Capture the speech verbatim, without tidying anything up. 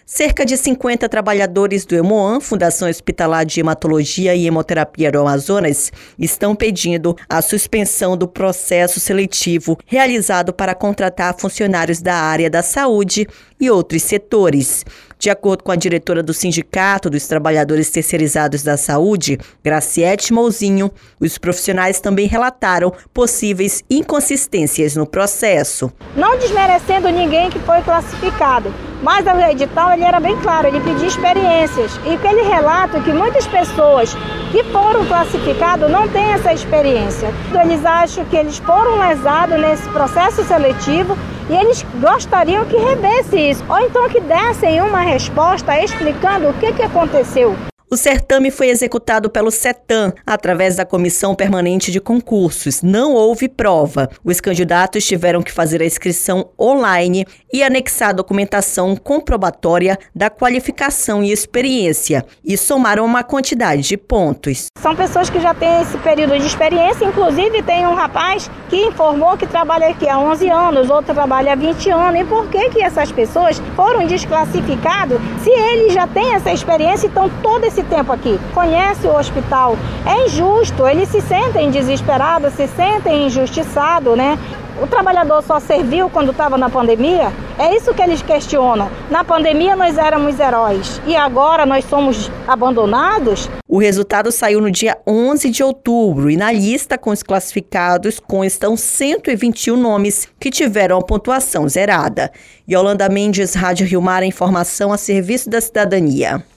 Cerca de cinquenta trabalhadores do Hemoam, Fundação Hospitalar de Hematologia e Hemoterapia do Amazonas, estão pedindo a suspensão do processo seletivo realizado para contratar funcionários da área da saúde e outros setores. De acordo com a diretora do Sindicato dos Trabalhadores Terceirizados da Saúde, Graciete Mouzinho, os profissionais também relataram possíveis inconsistências no processo. Não desmerecendo ninguém que foi classificado, mas o edital ele era bem claro, ele pedia experiências. E que ele relata que muitas pessoas que foram classificadas não têm essa experiência. Eles acham que eles foram lesados nesse processo seletivo e eles gostariam que revesse isso, ou então que dessem uma resposta explicando o que, que aconteceu. O certame foi executado pelo CETAM, através da Comissão Permanente de Concursos. Não houve prova. Os candidatos tiveram que fazer a inscrição online e anexar a documentação comprobatória da qualificação e experiência, e somaram uma quantidade de pontos. São pessoas que já têm esse período de experiência, inclusive tem um rapaz que informou que trabalha aqui há onze anos, outro trabalha há vinte anos. E por que que essas pessoas foram desclassificadas se eles já têm essa experiência e estão todo esse tempo aqui, conhece o hospital? É injusto, eles se sentem desesperados, se sentem injustiçados, né? O trabalhador só serviu quando estava na pandemia? É isso que eles questionam. Na pandemia nós éramos heróis e agora nós somos abandonados? O resultado saiu no dia onze de outubro e na lista com os classificados constam cento e vinte e um nomes que tiveram a pontuação zerada. Yolanda Mendes, Rádio Rio Mar, informação a serviço da cidadania.